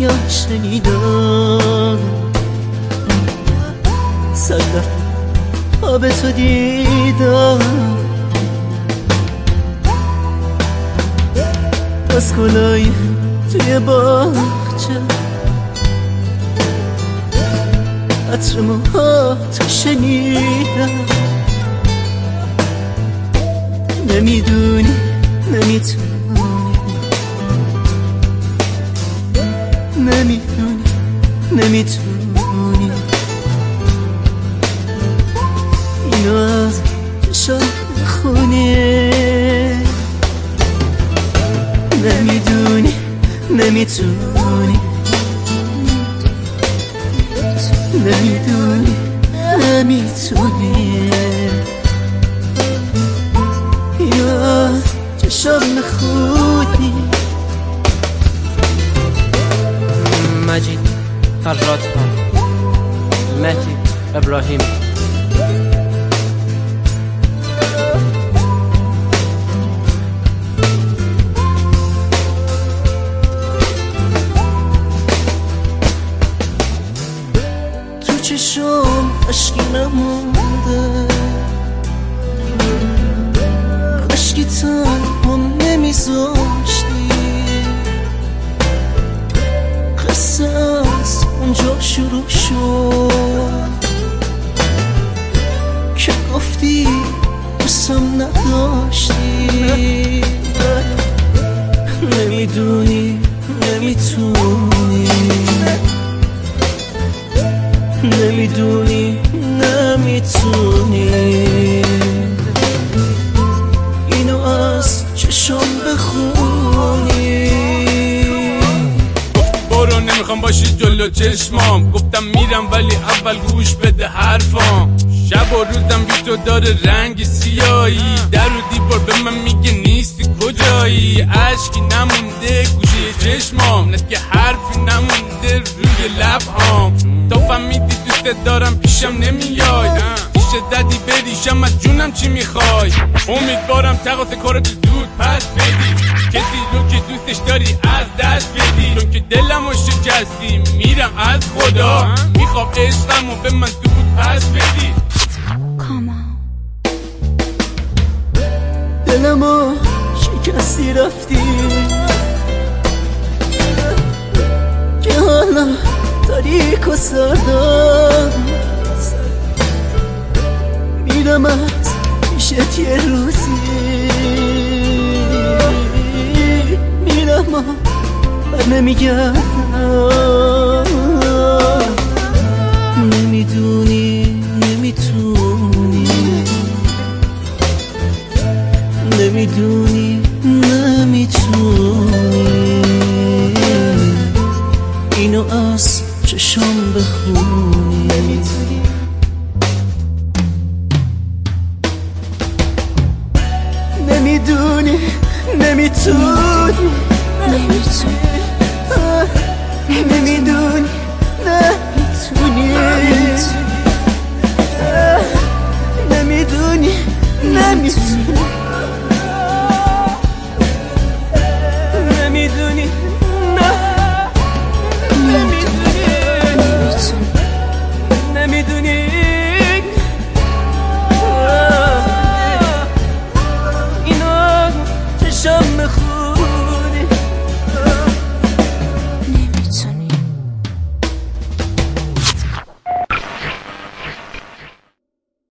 یا شنیدم، 100 دفعه آب تو دیدم، از گلای توی باغچه، عطر موهاتو شنیدم. نمیدونی نمیتونی، نمیدونی نمیتونی اینو از چشم بخونی. نمیدونی نمیتونی، نمیدونی نمیتونی اینو از چشم بخونی. مجید فراتها، مهدی ابراهیم. تو چشم عشقی نمونده، عشقی تنها نمیذاشتی، قصه از اونجا شروع شد که گفتی دوستم نداشتی. نمیدونی نمیتونی، نمیدونی نمیتونی اینو از چشم بخونی. گفتی برو نمیخوام باشی جلو چشمام، گفتم میرم ولی اول گوش بده حرفام. شب و روزم بی تو داره رنگ سیایی، در و دیوار به من میگه نیستی کجایی. عشقی نمونده گوشه چشمام، نه که حرفی نمونده روی لبهام. تا فهمیدی دوست دارم پیشم نمیای، پیش ددی بریشم از جونم چی میخوای. امیدوارم تقاط کارت زود پس بدی، کسی رو که دوستش داری از دست بدی. چون که دلم رو شکستی میرم از خدا، میخوام عشقم رو به من زود پس بدی. دلمو شکستی رفتی که حالا تاریک و سردم، میرم از پیشت یه روزی، میرم و بر نمیگردم. نمیدونی نمیتونی، نمیدونی نمیتونی اینو از چشم بخونی. نمیدونی نمیتونی، نمیدونی نمیتونی، نمیدونی نمیتونی